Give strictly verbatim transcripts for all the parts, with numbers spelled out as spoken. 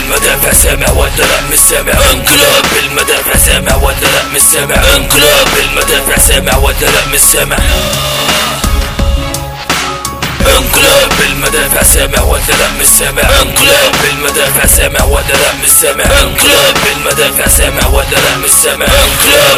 بالمدافع سامع ولا لا مش سامع؟ انقلاب بالمدافع سامع ولا لا مش سامع؟ انقلاب بالمدافع سامع ولا لا مش سامع؟ انقلاب بالمدافع سامع ولا لا مش سامع؟ انقلاب بالمدافع سامع ولا لا مش سامع؟ انقلاب بالمدافع سامع ولا لا مش سامع؟ انقلاب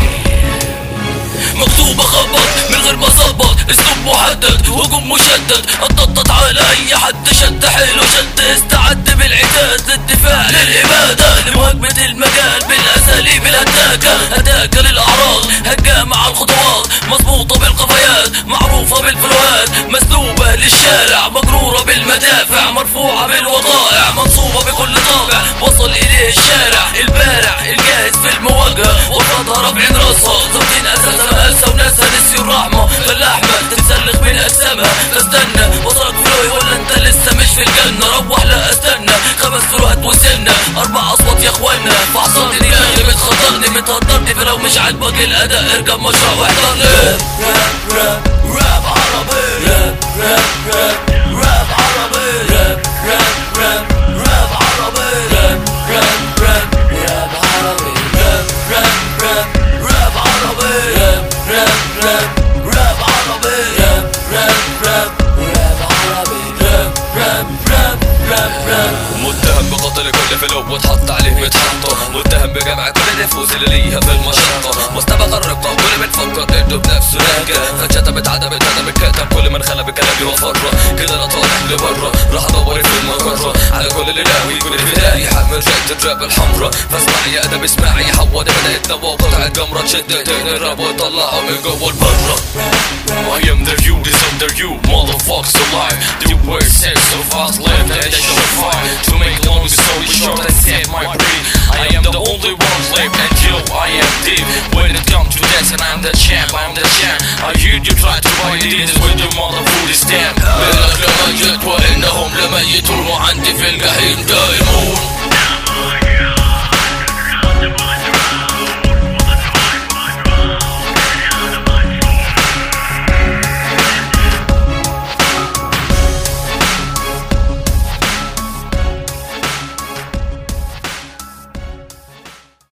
مكتوبة خبط من غير ما صبط، اسلوب محدد هجوم مشدد، اتنطط على اي حد شد حيله شد، استعد بالعتاد للدفاع للابادة لمهاجمة المجال بالاساليب الهداكة، هداكة للاعراض هجامة مع الخطوات مظبوطة بالقفايات معروفة بالفلوهات، مسلوبة للشارع مجرورة بالمدافع مرفوعة بالوقائع منصوبة بكل طابع، وصل اليه الشارع البارع الجاهز في المواجهة، وفرضها رافعين راسها ظابطين اساسها مقاسها وناسها نسيوا الرحمة، فاللحمة تتسلخ من اجسامها، فاستنى وصلك فلوي ولا انت لسه مش في الجنة؟ روح لا استنى خمس فلوهات وسنة اربع اصوات يا اخوانا، فعصرني دماغي بتخطرني متهدرني، فلو مش عاجبك الاداء اركب مشروع واحضر لي راب راب راب عربي، راب راب راب راب عربي، راب راب راب راب عربي، راب راب راب راب عربي، راب راب راب راب عربي، راب راب راب راب عربي، راب راب راب راب عربي، راب راب راب راب راب. متهم بقتل كل فلو واتحط عليه متحطة، متهم بجمع كل النفوس اللي ليها في المشقة، مستبق الرقة كل بتفكر انه بنفسه نهجة، فاتشتمت عدمت عدمت كتب كل من خلى بكلامي وفرة، كده انا طالع لبرا راح ادور في المجرة على كل اللي ناوي يكون فدائي حمل ريحة الراب الحمرا، فاسمعي يا ادب اسمعي حوالي بدأت نوى قطع الجمرة تشد تاني الراب وطلعه من جوا البرة. I am the you, this under you, motherfuckers alive. The worst sex of us left that show fire. To make long story short, I set my breed. I am the only one left and yo, I am deep. When it comes to dancing, I am the champ, I am the champ. I hear you try to buy this with your mother food stamp.